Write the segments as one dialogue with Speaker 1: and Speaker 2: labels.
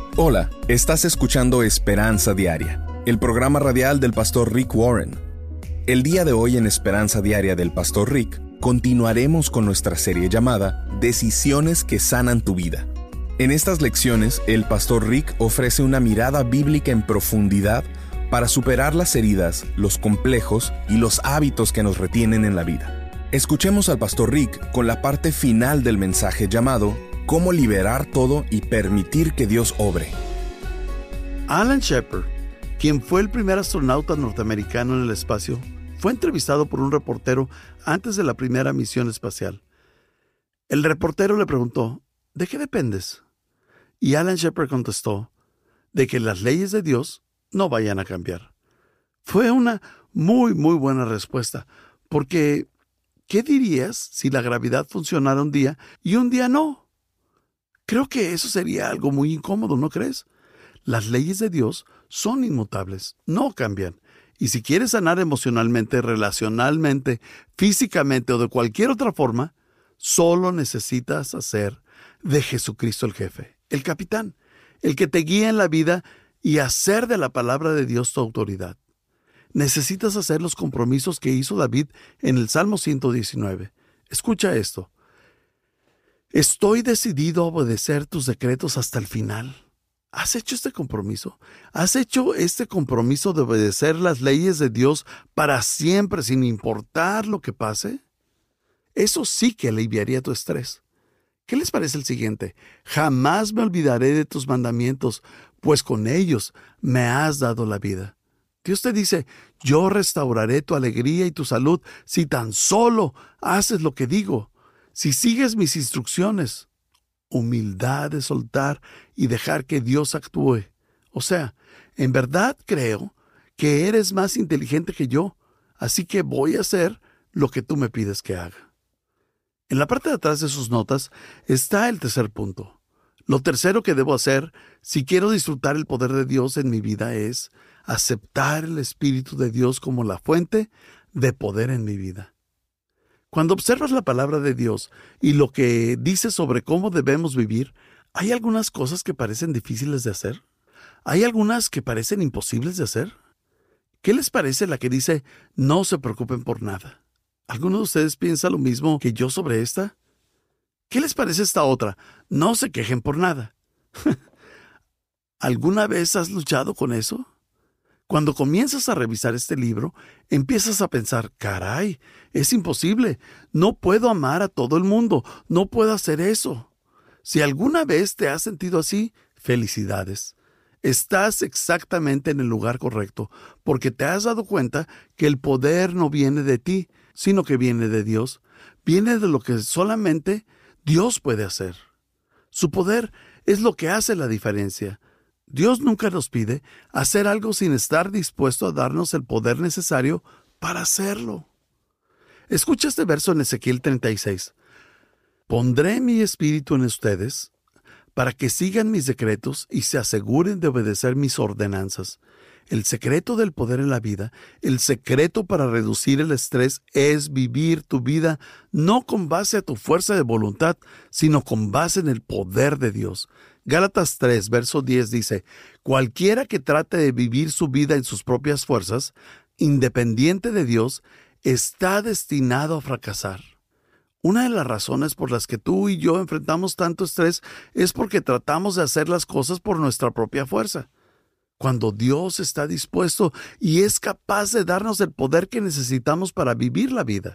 Speaker 1: Hola, estás escuchando Esperanza Diaria, el programa radial del pastor Rick Warren. El día de hoy en Esperanza Diaria del pastor Rick, continuaremos con nuestra serie llamada Decisiones que sanan tu vida. En estas lecciones, el pastor Rick ofrece una mirada bíblica en profundidad para superar las heridas, los complejos y los hábitos que nos retienen en la vida. Escuchemos al pastor Rick con la parte final del mensaje llamado Cómo liberar todo y permitir que Dios obre.
Speaker 2: Alan Shepard, quien fue el primer astronauta norteamericano en el espacio, fue entrevistado por un reportero antes de la primera misión espacial. El reportero le preguntó, ¿de qué dependes? Y Alan Shepard contestó, de que las leyes de Dios no vayan a cambiar. Fue una muy buena respuesta, porque ¿qué dirías si la gravedad funcionara un día y un día no? Creo que eso sería algo muy incómodo, ¿no crees? Las leyes de Dios son inmutables, no cambian. Y si quieres sanar emocionalmente, relacionalmente, físicamente o de cualquier otra forma, solo necesitas hacer de Jesucristo el jefe, el capitán, el que te guía en la vida y hacer de la palabra de Dios tu autoridad. Necesitas hacer los compromisos que hizo David en el Salmo 119. Escucha esto. Estoy decidido a obedecer tus decretos hasta el final. ¿Has hecho este compromiso? ¿Has hecho este compromiso de obedecer las leyes de Dios para siempre sin importar lo que pase? Eso sí que aliviaría tu estrés. ¿Qué les parece el siguiente? Jamás me olvidaré de tus mandamientos, pues con ellos me has dado la vida. Dios te dice, yo restauraré tu alegría y tu salud si tan solo haces lo que digo. Si sigues mis instrucciones, humildad de soltar y dejar que Dios actúe. O sea, en verdad creo que eres más inteligente que yo, así que voy a hacer lo que tú me pides que haga. En la parte de atrás de sus notas está el tercer punto. Lo tercero que debo hacer si quiero disfrutar el poder de Dios en mi vida es aceptar el Espíritu de Dios como la fuente de poder en mi vida. Cuando observas la palabra de Dios y lo que dice sobre cómo debemos vivir, ¿hay algunas cosas que parecen difíciles de hacer? ¿Hay algunas que parecen imposibles de hacer? ¿Qué les parece la que dice, no se preocupen por nada? ¿Alguno de ustedes piensa lo mismo que yo sobre esta? ¿Qué les parece esta otra? No se quejen por nada. ¿Alguna vez has luchado con eso? Cuando comienzas a revisar este libro, empiezas a pensar, caray, es imposible, no puedo amar a todo el mundo, no puedo hacer eso. Si alguna vez te has sentido así, felicidades. Estás exactamente en el lugar correcto, porque te has dado cuenta que el poder no viene de ti, sino que viene de Dios. Viene de lo que solamente Dios puede hacer. Su poder es lo que hace la diferencia. Dios nunca nos pide hacer algo sin estar dispuesto a darnos el poder necesario para hacerlo. Escucha este verso en Ezequiel 36. Pondré mi espíritu en ustedes para que sigan mis decretos y se aseguren de obedecer mis ordenanzas. El secreto del poder en la vida, el secreto para reducir el estrés es vivir tu vida no con base a tu fuerza de voluntad, sino con base en el poder de Dios. Gálatas 3, verso 10 dice, cualquiera que trate de vivir su vida en sus propias fuerzas, independiente de Dios, está destinado a fracasar. Una de las razones por las que tú y yo enfrentamos tanto estrés es porque tratamos de hacer las cosas por nuestra propia fuerza. Cuando Dios está dispuesto y es capaz de darnos el poder que necesitamos para vivir la vida.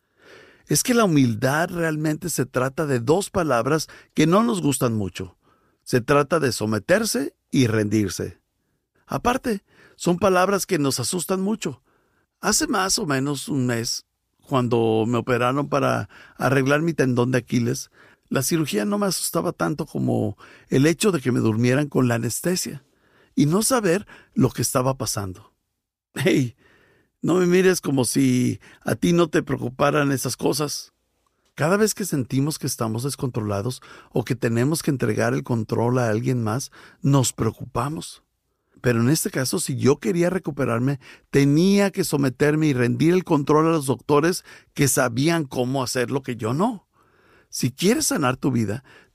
Speaker 2: Es que la humildad realmente se trata de dos palabras que no nos gustan mucho. Se trata de someterse y rendirse. Aparte, son palabras que nos asustan mucho. Hace más o menos un mes, cuando me operaron para arreglar mi tendón de Aquiles, la cirugía no me asustaba tanto como el hecho de que me durmieran con la anestesia y no saber lo que estaba pasando. Hey, no me mires como si a ti no te preocuparan esas cosas. Cada vez que sentimos que estamos descontrolados o que tenemos que entregar el control a alguien más, nos preocupamos. Pero en este caso, si yo quería recuperarme, tenía que someterme y rendir el control a los doctores que sabían cómo hacer lo que yo no. Si quieres sanar tu vida,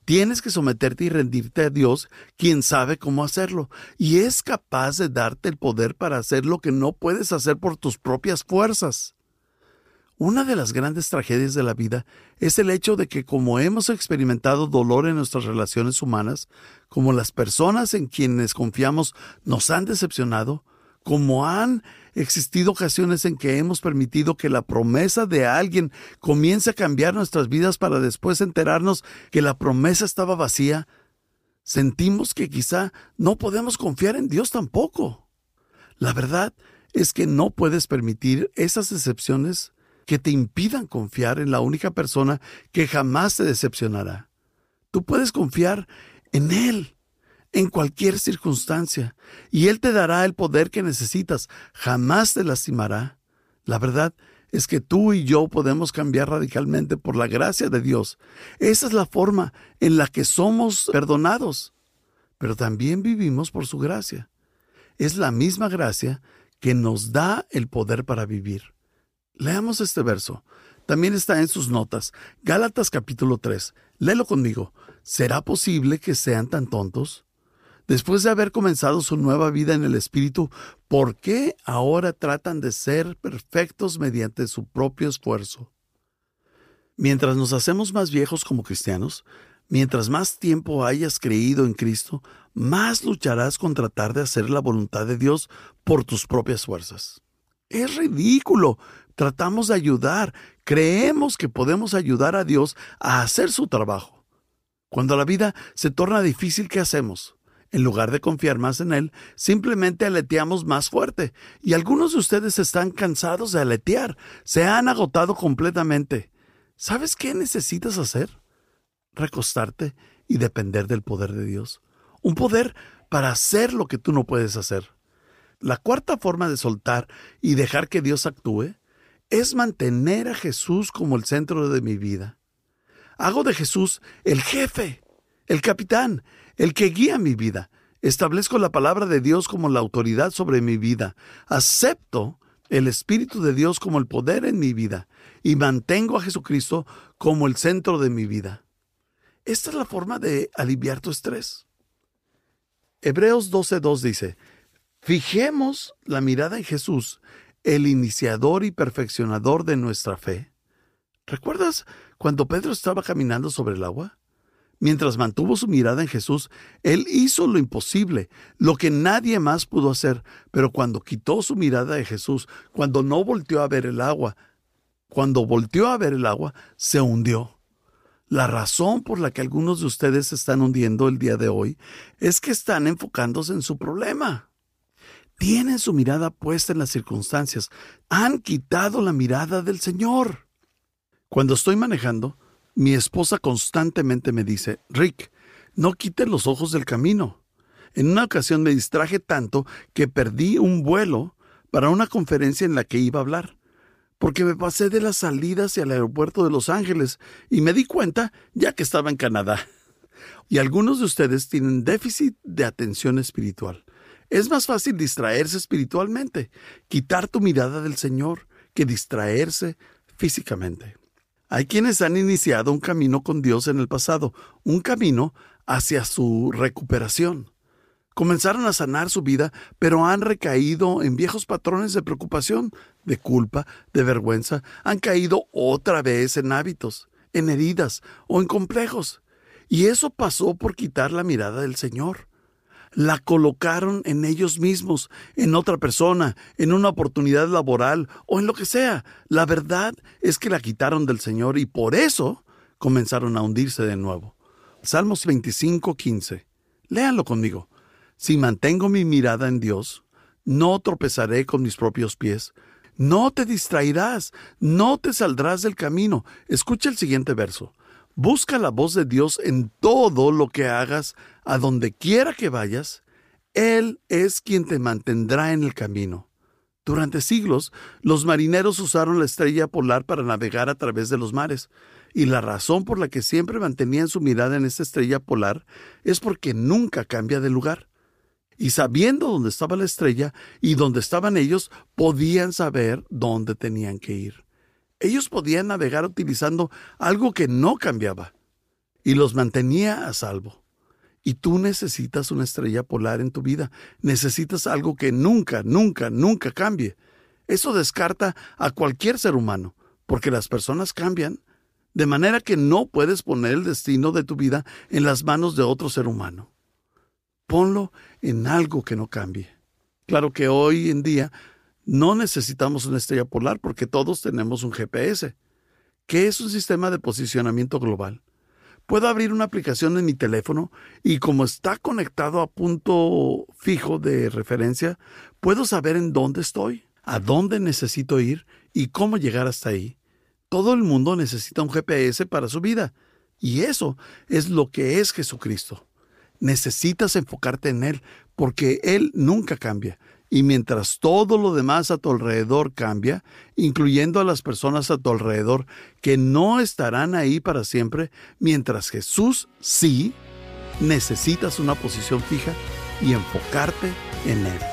Speaker 2: Tienes que someterte y rendirte a Dios, quien sabe cómo hacerlo, y es capaz de darte el poder para hacer lo que no puedes hacer por tus propias fuerzas. Una de las grandes tragedias de la vida es el hecho de que como hemos experimentado dolor en nuestras relaciones humanas, como las personas en quienes confiamos nos han decepcionado, como han existido ocasiones en que hemos permitido que la promesa de alguien comience a cambiar nuestras vidas para después enterarnos que la promesa estaba vacía, sentimos que quizá no podemos confiar en Dios tampoco. La verdad es que no puedes permitir esas decepciones que te impidan confiar en la única persona que jamás te decepcionará. Tú puedes confiar en Él en cualquier circunstancia, y Él te dará el poder que necesitas, jamás te lastimará. La verdad es que tú y yo podemos cambiar radicalmente por la gracia de Dios. Esa es la forma en la que somos perdonados, pero también vivimos por su gracia. Es la misma gracia que nos da el poder para vivir. Leamos este verso. También está en sus notas. Gálatas capítulo 3. Léelo conmigo. ¿Será posible que sean tan tontos? Después de haber comenzado su nueva vida en el Espíritu, ¿por qué ahora tratan de ser perfectos mediante su propio esfuerzo? Mientras nos hacemos más viejos como cristianos, mientras más tiempo hayas creído en Cristo, más lucharás con tratar de hacer la voluntad de Dios por tus propias fuerzas. Es ridículo. Tratamos de ayudar. Creemos que podemos ayudar a Dios a hacer su trabajo. Cuando la vida se torna difícil, ¿qué hacemos? En lugar de confiar más en Él, simplemente aleteamos más fuerte. Y algunos de ustedes están cansados de aletear. Se han agotado completamente. ¿Sabes qué necesitas hacer? Recostarte y depender del poder de Dios. Un poder para hacer lo que tú no puedes hacer. La cuarta forma de soltar y dejar que Dios actúe es mantener a Jesús como el centro de mi vida. Hago de Jesús el jefe, el capitán, el que guía mi vida. Establezco la palabra de Dios como la autoridad sobre mi vida. Acepto el Espíritu de Dios como el poder en mi vida y mantengo a Jesucristo como el centro de mi vida. Esta es la forma de aliviar tu estrés. Hebreos 12:2 dice: fijemos la mirada en Jesús, el iniciador y perfeccionador de nuestra fe. ¿Recuerdas cuando Pedro estaba caminando sobre el agua? Mientras mantuvo su mirada en Jesús, él hizo lo imposible, lo que nadie más pudo hacer. Pero cuando quitó su mirada de Jesús, cuando no volteó a ver el agua, se hundió. La razón por la que algunos de ustedes se están hundiendo el día de hoy es que están enfocándose en su problema. Tienen su mirada puesta en las circunstancias. Han quitado la mirada del Señor. Cuando estoy manejando, mi esposa constantemente me dice: Rick, no quites los ojos del camino. En una ocasión me distraje tanto que perdí un vuelo para una conferencia en la que iba a hablar, porque me pasé de la salida hacia el aeropuerto de Los Ángeles y me di cuenta ya que estaba en Canadá. Y algunos de ustedes tienen déficit de atención espiritual. Es más fácil distraerse espiritualmente, quitar tu mirada del Señor, que distraerse físicamente. Hay quienes han iniciado un camino con Dios en el pasado, un camino hacia su recuperación. Comenzaron a sanar su vida, pero han recaído en viejos patrones de preocupación, de culpa, de vergüenza. Han caído otra vez en hábitos, en heridas o en complejos. Y eso pasó por quitar la mirada del Señor. La colocaron en ellos mismos, en otra persona, en una oportunidad laboral o en lo que sea. La verdad es que la quitaron del Señor y por eso comenzaron a hundirse de nuevo. Salmos 25:15. Léanlo conmigo. Si mantengo mi mirada en Dios, no tropezaré con mis propios pies. No te distraerás, no te saldrás del camino. Escucha el siguiente verso. Busca la voz de Dios en todo lo que hagas, a donde quiera que vayas. Él es quien te mantendrá en el camino. Durante siglos, los marineros usaron la estrella polar para navegar a través de los mares. Y la razón por la que siempre mantenían su mirada en esta estrella polar es porque nunca cambia de lugar. Y sabiendo dónde estaba la estrella y dónde estaban ellos, podían saber dónde tenían que ir. Ellos podían navegar utilizando algo que no cambiaba. y los mantenía a salvo. Y tú necesitas una estrella polar en tu vida. Necesitas algo que nunca, nunca, nunca cambie. Eso descarta a cualquier ser humano, porque las personas cambian, de manera que no puedes poner el destino de tu vida en las manos de otro ser humano. Ponlo en algo que no cambie. Claro que hoy en día no necesitamos una estrella polar porque todos tenemos un GPS, que es un sistema de posicionamiento global. Puedo abrir una aplicación en mi teléfono y como está conectado a punto fijo de referencia, puedo saber en dónde estoy, a dónde necesito ir y cómo llegar hasta ahí. Todo el mundo necesita un GPS para su vida, y eso es lo que es Jesucristo. Necesitas enfocarte en Él, porque Él nunca cambia. Y mientras todo lo demás a tu alrededor cambia, incluyendo a las personas a tu alrededor que no estarán ahí para siempre, mientras Jesús sí, necesitas una posición fija y enfocarte en Él.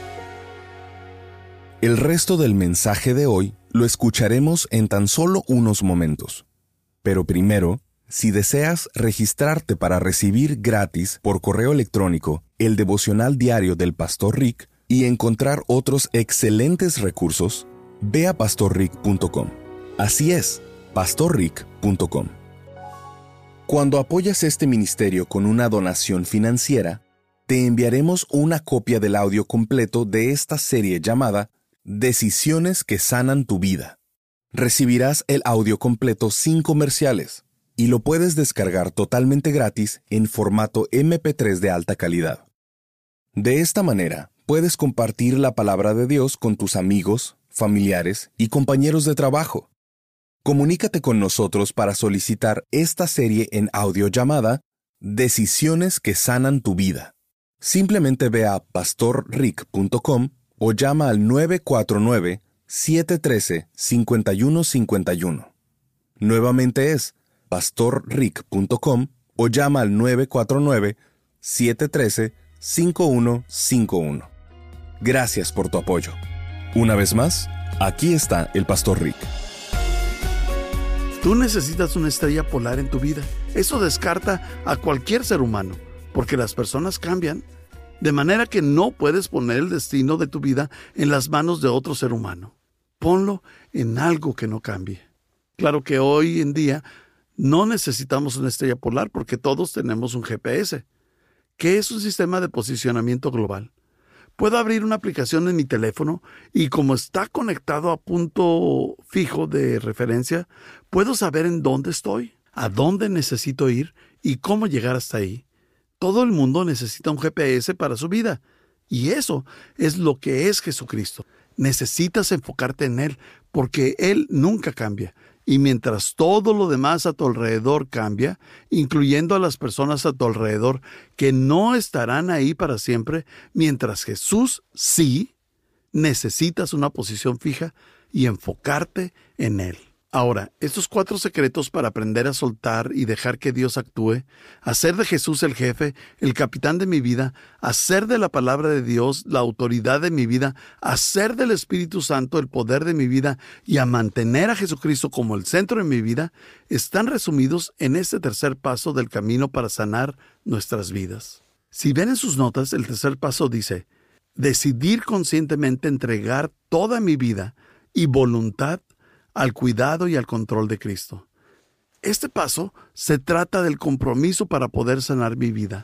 Speaker 1: El resto del mensaje de hoy lo escucharemos en tan solo unos momentos. Pero primero, si deseas registrarte para recibir gratis por correo electrónico el devocional diario del Pastor Rick y encontrar otros excelentes recursos, ve a pastorrick.com. Así es, pastorrick.com. Cuando apoyas este ministerio con una donación financiera, te enviaremos una copia del audio completo de esta serie llamada Decisiones que sanan tu vida. Recibirás el audio completo sin comerciales y lo puedes descargar totalmente gratis en formato MP3 de alta calidad. De esta manera, puedes compartir la palabra de Dios con tus amigos, familiares y compañeros de trabajo. Comunícate con nosotros para solicitar esta serie en audio llamada Decisiones que sanan tu vida. Simplemente ve a pastorrick.com o llama al 949-713-5151. Nuevamente es pastorrick.com o llama al 949-713-5151. Gracias por tu apoyo. Una vez más, aquí está el Pastor Rick.
Speaker 2: Tú necesitas una estrella polar en tu vida. Eso descarta a cualquier ser humano, porque las personas cambian, de manera que no puedes poner el destino de tu vida en las manos de otro ser humano. Ponlo en algo que no cambie. Claro que hoy en día no necesitamos una estrella polar porque todos tenemos un GPS, que es un sistema de posicionamiento global. Puedo abrir una aplicación en mi teléfono y como está conectado a punto fijo de referencia, puedo saber en dónde estoy, a dónde necesito ir y cómo llegar hasta ahí. Todo el mundo necesita un GPS para su vida, y eso es lo que es Jesucristo. Necesitas enfocarte en Él, porque Él nunca cambia. Y mientras todo lo demás a tu alrededor cambia, incluyendo a las personas a tu alrededor que no estarán ahí para siempre, mientras Jesús sí, necesitas una posición fija y enfocarte en Él. Ahora, estos 4 secretos para aprender a soltar y dejar que Dios actúe, hacer de Jesús el jefe, el capitán de mi vida, hacer de la palabra de Dios la autoridad de mi vida, hacer del Espíritu Santo el poder de mi vida y a mantener a Jesucristo como el centro de mi vida, están resumidos en este tercer paso del camino para sanar nuestras vidas. Si ven en sus notas, el tercer paso dice: decidir conscientemente entregar toda mi vida y voluntad al cuidado y al control de Cristo. Este paso se trata del compromiso para poder sanar mi vida.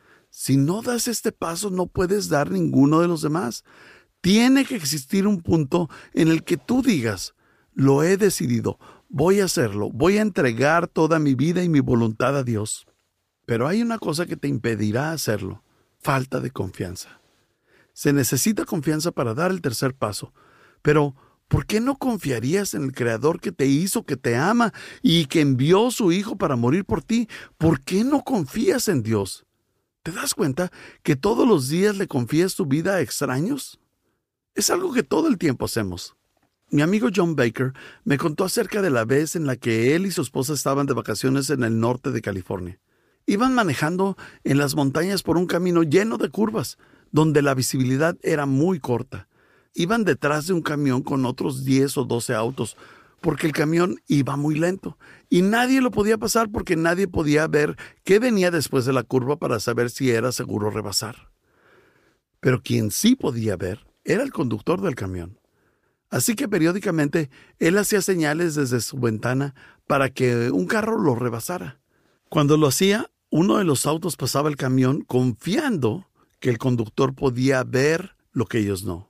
Speaker 2: Si no das este paso, no puedes dar ninguno de los demás. Tiene que existir un punto en el que tú digas: lo he decidido, voy a hacerlo, voy a entregar toda mi vida y mi voluntad a Dios. Pero hay una cosa que te impedirá hacerlo: falta de confianza. Se necesita confianza para dar el tercer paso, pero ¿por qué no confiarías en el Creador que te hizo, que te ama y que envió a su Hijo para morir por ti? ¿Por qué no confías en Dios? ¿Te das cuenta que todos los días le confías tu vida a extraños? Es algo que todo el tiempo hacemos. Mi amigo John Baker me contó acerca de la vez en la que él y su esposa estaban de vacaciones en el norte de California. Iban manejando en las montañas por un camino lleno de curvas, donde la visibilidad era muy corta. Iban detrás de un camión con otros 10 o 12 autos, porque el camión iba muy lento y nadie lo podía pasar porque nadie podía ver qué venía después de la curva para saber si era seguro rebasar. Pero quien sí podía ver era el conductor del camión. Así que periódicamente él hacía señales desde su ventana para que un carro lo rebasara. Cuando lo hacía, uno de los autos pasaba el camión confiando que el conductor podía ver lo que ellos no.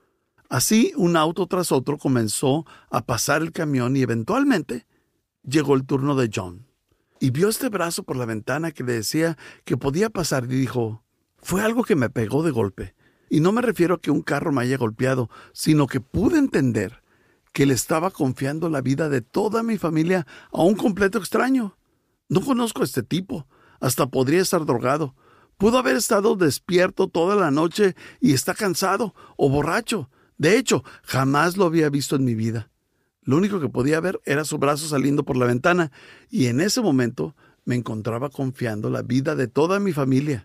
Speaker 2: Así, un auto tras otro comenzó a pasar el camión y eventualmente llegó el turno de John. Y vio este brazo por la ventana que le decía que podía pasar y dijo, fue algo que me pegó de golpe. Y no me refiero a que un carro me haya golpeado, sino que pude entender que le estaba confiando la vida de toda mi familia a un completo extraño. No conozco a este tipo, hasta podría estar drogado. Pudo haber estado despierto toda la noche y está cansado o borracho. De hecho, jamás lo había visto en mi vida. Lo único que podía ver era su brazo saliendo por la ventana y en ese momento me encontraba confiando la vida de toda mi familia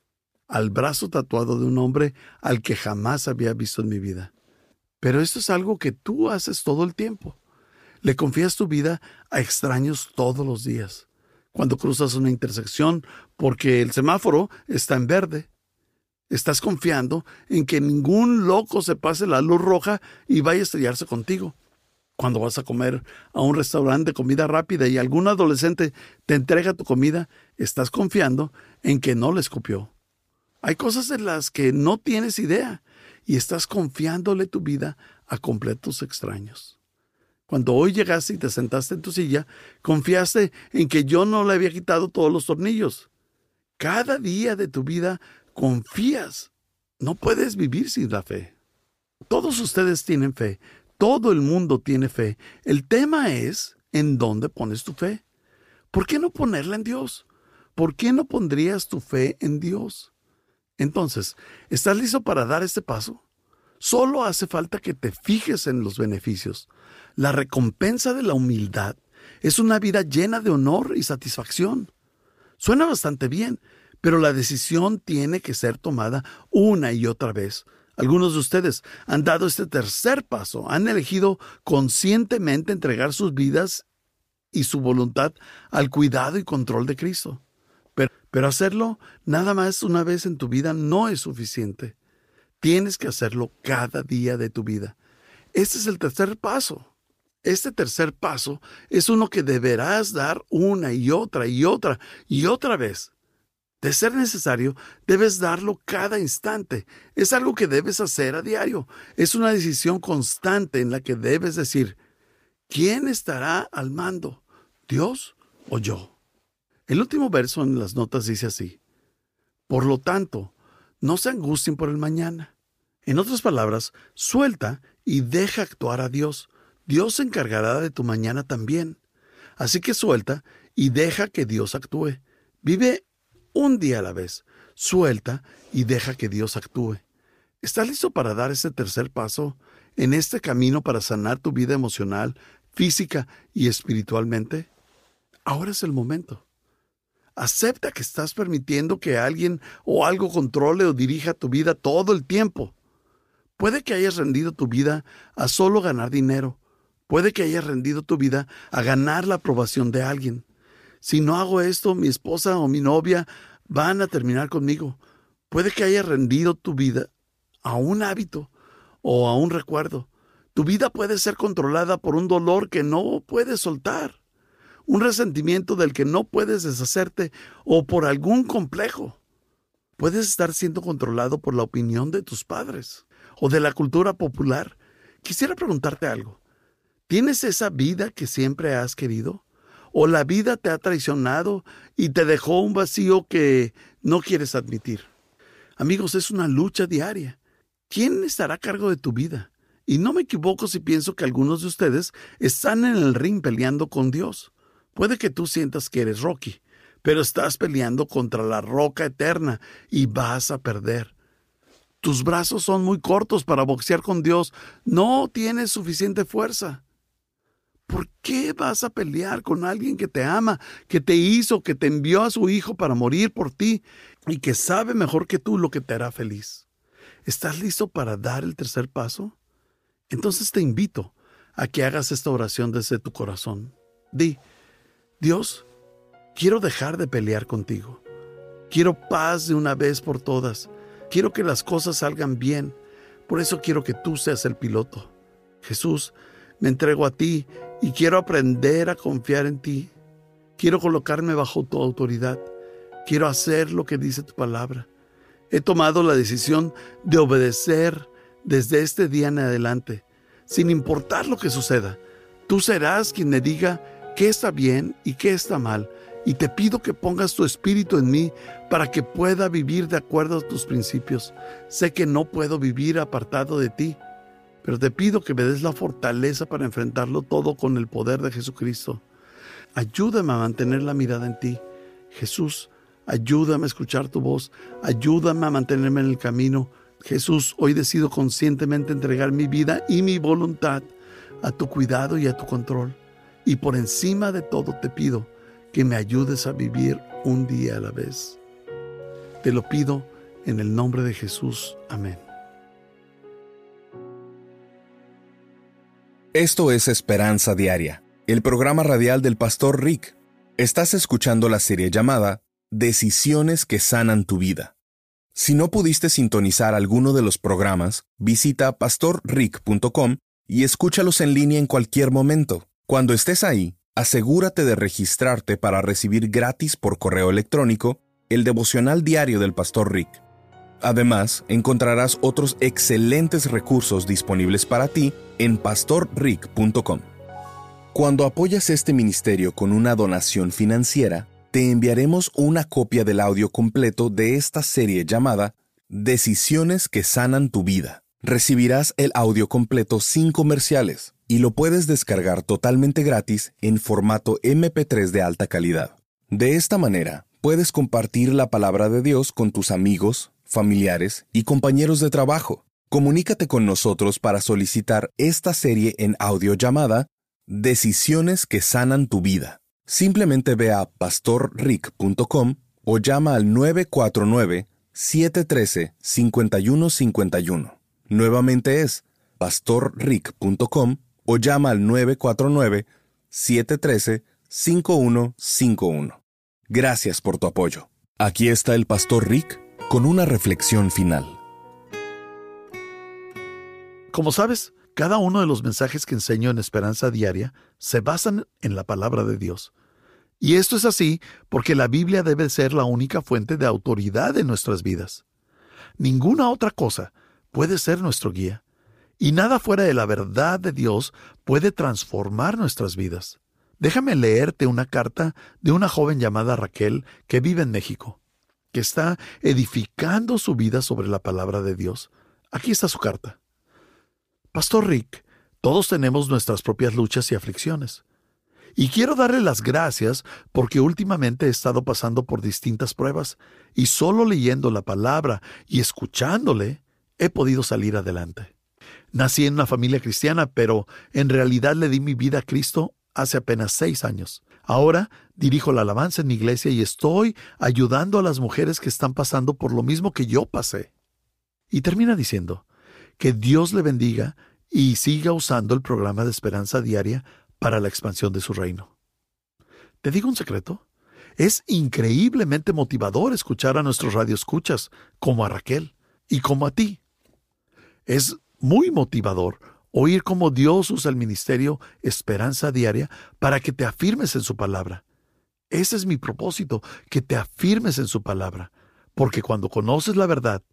Speaker 2: al brazo tatuado de un hombre al que jamás había visto en mi vida. Pero esto es algo que tú haces todo el tiempo. Le confías tu vida a extraños todos los días. Cuando cruzas una intersección porque el semáforo está en verde, estás confiando en que ningún loco se pase la luz roja y vaya a estrellarse contigo. Cuando vas a comer a un restaurante de comida rápida y algún adolescente te entrega tu comida, estás confiando en que no le escupió. Hay cosas de las que no tienes idea y estás confiándole tu vida a completos extraños. Cuando hoy llegaste y te sentaste en tu silla, confiaste en que yo no le había quitado todos los tornillos. Cada día de tu vida confías. No puedes vivir sin la fe. Todos ustedes tienen fe. Todo el mundo tiene fe. El tema es en dónde pones tu fe. ¿Por qué no ponerla en Dios? ¿Por qué no pondrías tu fe en Dios? Entonces, ¿estás listo para dar este paso? Solo hace falta que te fijes en los beneficios. La recompensa de la humildad es una vida llena de honor y satisfacción. Suena bastante bien, pero la decisión tiene que ser tomada una y otra vez. Algunos de ustedes han dado este tercer paso, han elegido conscientemente entregar sus vidas y su voluntad al cuidado y control de Cristo. Pero hacerlo nada más una vez en tu vida no es suficiente. Tienes que hacerlo cada día de tu vida. Este es el tercer paso. Este tercer paso es uno que deberás dar una y otra y otra y otra vez. De ser necesario, debes darlo cada instante. Es algo que debes hacer a diario. Es una decisión constante en la que debes decir, ¿quién estará al mando? ¿Dios o yo? El último verso en las notas dice así, por lo tanto, no se angustien por el mañana. En otras palabras, suelta y deja actuar a Dios. Dios se encargará de tu mañana también. Así que suelta y deja que Dios actúe. Vive un día a la vez. Suelta y deja que Dios actúe. ¿Estás listo para dar ese tercer paso en este camino para sanar tu vida emocional, física y espiritualmente? Ahora es el momento. Acepta que estás permitiendo que alguien o algo controle o dirija tu vida todo el tiempo. Puede que hayas rendido tu vida a solo ganar dinero. Puede que hayas rendido tu vida a ganar la aprobación de alguien. Si no hago esto, mi esposa o mi novia van a terminar conmigo. Puede que hayas rendido tu vida a un hábito o a un recuerdo. Tu vida puede ser controlada por un dolor que no puedes soltar, un resentimiento del que no puedes deshacerte o por algún complejo. Puedes estar siendo controlado por la opinión de tus padres o de la cultura popular. Quisiera preguntarte algo. ¿Tienes esa vida que siempre has querido? ¿O la vida te ha traicionado y te dejó un vacío que no quieres admitir? Amigos, es una lucha diaria. ¿Quién estará a cargo de tu vida? Y no me equivoco si pienso que algunos de ustedes están en el ring peleando con Dios. Puede que tú sientas que eres Rocky, pero estás peleando contra la roca eterna y vas a perder. Tus brazos son muy cortos para boxear con Dios. No tienes suficiente fuerza. ¿Por qué vas a pelear con alguien que te ama, que te hizo, que te envió a su hijo para morir por ti y que sabe mejor que tú lo que te hará feliz? ¿Estás listo para dar el tercer paso? Entonces te invito a que hagas esta oración desde tu corazón. Di: Dios, quiero dejar de pelear contigo. Quiero paz de una vez por todas. Quiero que las cosas salgan bien. Por eso quiero que tú seas el piloto. Jesús, me entrego a ti y quiero aprender a confiar en ti. Quiero colocarme bajo tu autoridad. Quiero hacer lo que dice tu palabra. He tomado la decisión de obedecer desde este día en adelante, sin importar lo que suceda. Tú serás quien me diga qué está bien y qué está mal, y te pido que pongas tu espíritu en mí para que pueda vivir de acuerdo a tus principios. Sé que no puedo vivir apartado de ti, pero te pido que me des la fortaleza para enfrentarlo todo con el poder de Jesucristo. Ayúdame a mantener la mirada en ti. Jesús, ayúdame a escuchar tu voz. Ayúdame a mantenerme en el camino. Jesús, hoy decido conscientemente entregar mi vida y mi voluntad a tu cuidado y a tu control. Y por encima de todo te pido que me ayudes a vivir un día a la vez. Te lo pido en el nombre de Jesús. Amén.
Speaker 1: Esto es Esperanza Diaria, el programa radial del Pastor Rick. Estás escuchando la serie llamada Decisiones que sanan tu vida. Si no pudiste sintonizar alguno de los programas, visita pastorrick.com y escúchalos en línea en cualquier momento. Cuando estés ahí, asegúrate de registrarte para recibir gratis por correo electrónico el devocional diario del Pastor Rick. Además, encontrarás otros excelentes recursos disponibles para ti en pastorrick.com. Cuando apoyas este ministerio con una donación financiera, te enviaremos una copia del audio completo de esta serie llamada Decisiones que sanan tu vida. Recibirás el audio completo sin comerciales y lo puedes descargar totalmente gratis en formato MP3 de alta calidad. De esta manera, puedes compartir la palabra de Dios con tus amigos, familiares y compañeros de trabajo. Comunícate con nosotros para solicitar esta serie en audio llamada Decisiones que sanan tu vida. Simplemente ve a pastorrick.com o llama al 949-713-5151. Nuevamente es pastorrick.com o llama al 949-713-5151. Gracias por tu apoyo. Aquí está el Pastor Rick con una reflexión final.
Speaker 2: Como sabes, cada uno de los mensajes que enseño en Esperanza Diaria se basan en la palabra de Dios. Y esto es así porque la Biblia debe ser la única fuente de autoridad en nuestras vidas. Ninguna otra cosa puede ser nuestro guía, y nada fuera de la verdad de Dios puede transformar nuestras vidas. Déjame leerte una carta de una joven llamada Raquel que vive en México, que está edificando su vida sobre la palabra de Dios. Aquí está su carta. Pastor Rick, todos tenemos nuestras propias luchas y aflicciones. Y quiero darle las gracias porque últimamente he estado pasando por distintas pruebas y solo leyendo la palabra y escuchándole he podido salir adelante. Nací en una familia cristiana, pero en realidad le di mi vida a Cristo hace apenas 6 años. Ahora dirijo la alabanza en mi iglesia y estoy ayudando a las mujeres que están pasando por lo mismo que yo pasé. Y termina diciendo: que Dios le bendiga y siga usando el programa de Esperanza Diaria para la expansión de su reino. ¿Te digo un secreto? Es increíblemente motivador escuchar a nuestros radioescuchas, como a Raquel y como a ti. Es muy motivador oír cómo Dios usa el ministerio Esperanza Diaria para que te afirmes en su palabra. Ese es mi propósito, que te afirmes en su palabra, porque cuando conoces la verdad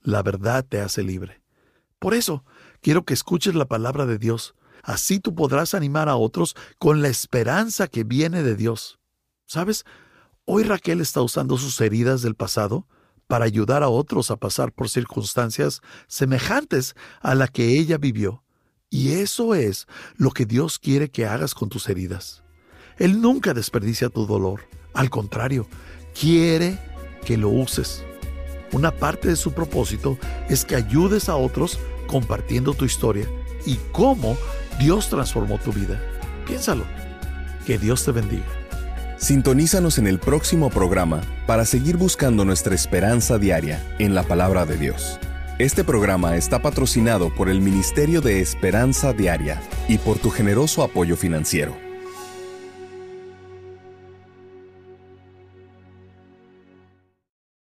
Speaker 2: te hace libre. Por eso, quiero que escuches la palabra de Dios. Así tú podrás animar a otros con la esperanza que viene de Dios. ¿Sabes? Hoy Raquel está usando sus heridas del pasado para ayudar a otros a pasar por circunstancias semejantes a la que ella vivió. Y eso es lo que Dios quiere que hagas con tus heridas. Él nunca desperdicia tu dolor. Al contrario, quiere que lo uses. Una parte de su propósito es que ayudes a otros compartiendo tu historia y cómo Dios transformó tu vida. Piénsalo. Que Dios te bendiga.
Speaker 1: Sintonízanos en el próximo programa para seguir buscando nuestra esperanza diaria en la palabra de Dios. Este programa está patrocinado por el Ministerio de Esperanza Diaria y por tu generoso apoyo financiero.